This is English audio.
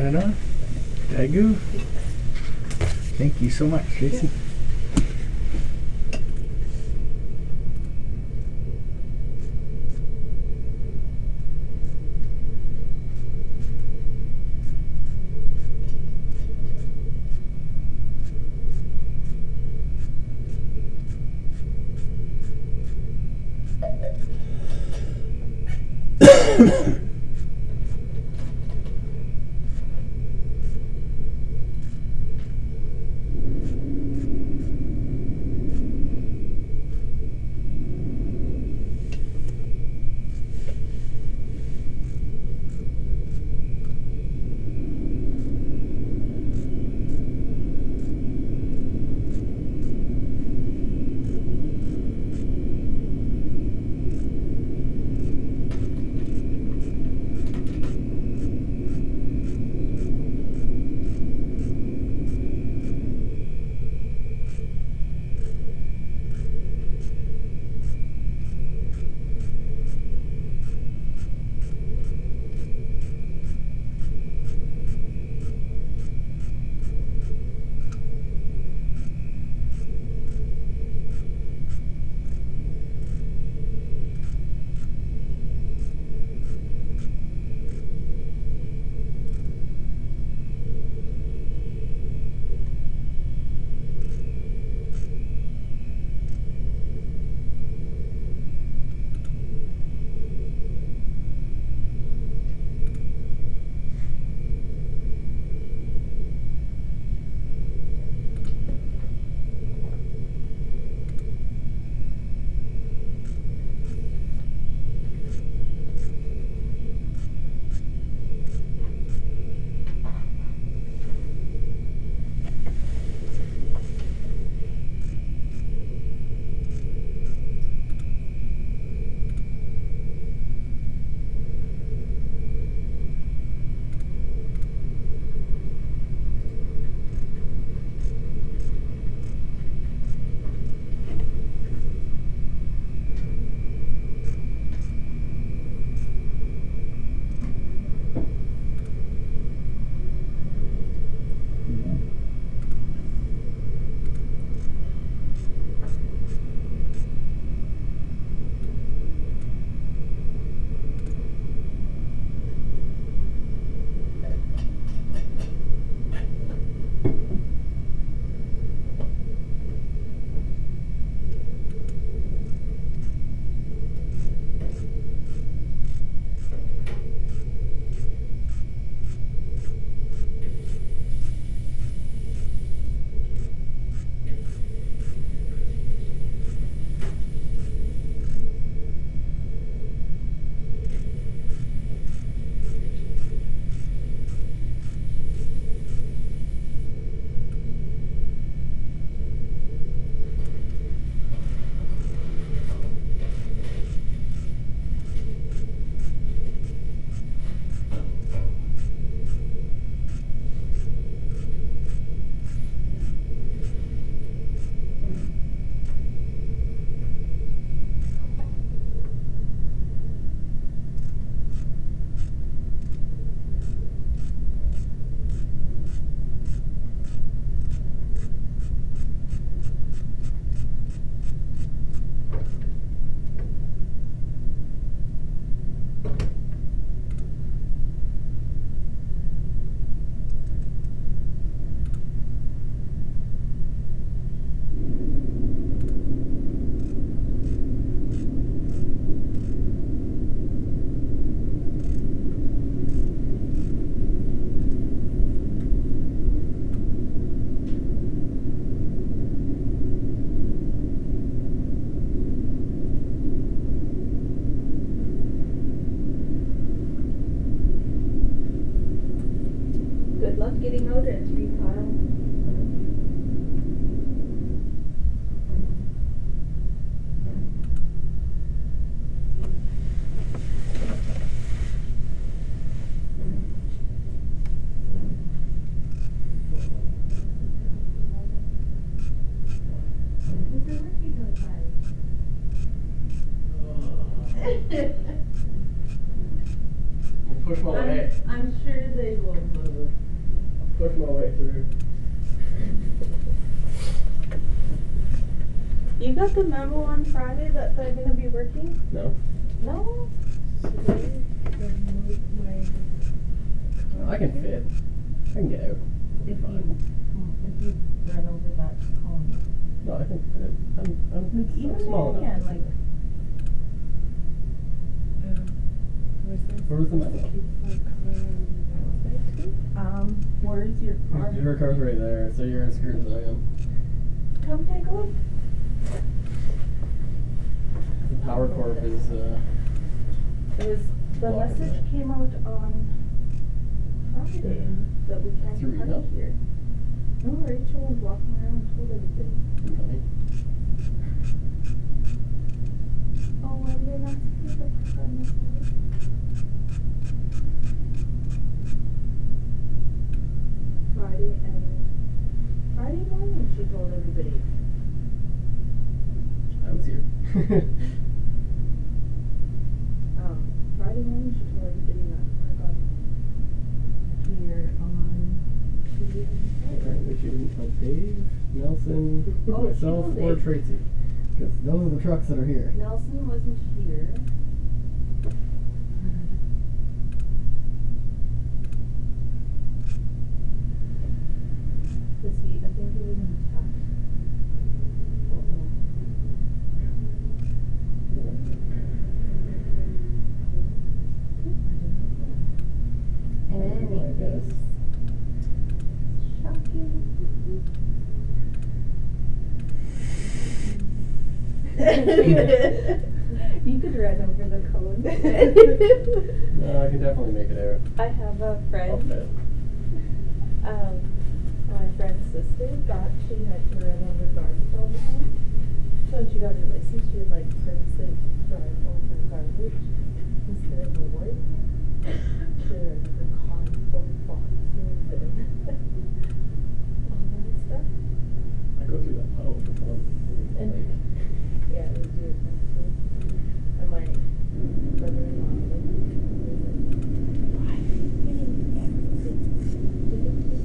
Right on. Dagu. Thank you so much, Tracy. Good luck getting out at 3, Kyle. We'll push while ahead. I'm sure they will move. my way through. You got the memo on Friday that they're gonna be working? No. No? I can fit. I can get out. If Fine. you run over that cone. No, I can fit. I'm Even small then, enough. like. Where was the memo? Where's your car? Your car's right there, so you're as screwed as I am. Come take a look. The Power Corp is It was, the Blocking message that. came out on Friday that we can't Through park email? here. No, Rachel was walking around and told everybody. funny. Oh, well, you're not supposed to park on this side. Friday morning she told everybody. I was here. Friday morning she told everybody not to park on Here on. Apparently she didn't tell Dave, Nelson, Oh, she myself, told or Dave. Tracy. Because those are the trucks that are here. Nelson wasn't here. Cause I think he was in the tax. I guess. You could run over the cone. No, I can definitely make it out. I have a I'll friend, fit. my friend's sister thought she had to run over garbage all the time. So when she got her license, she would like purposely drive over garbage instead of avoid. She would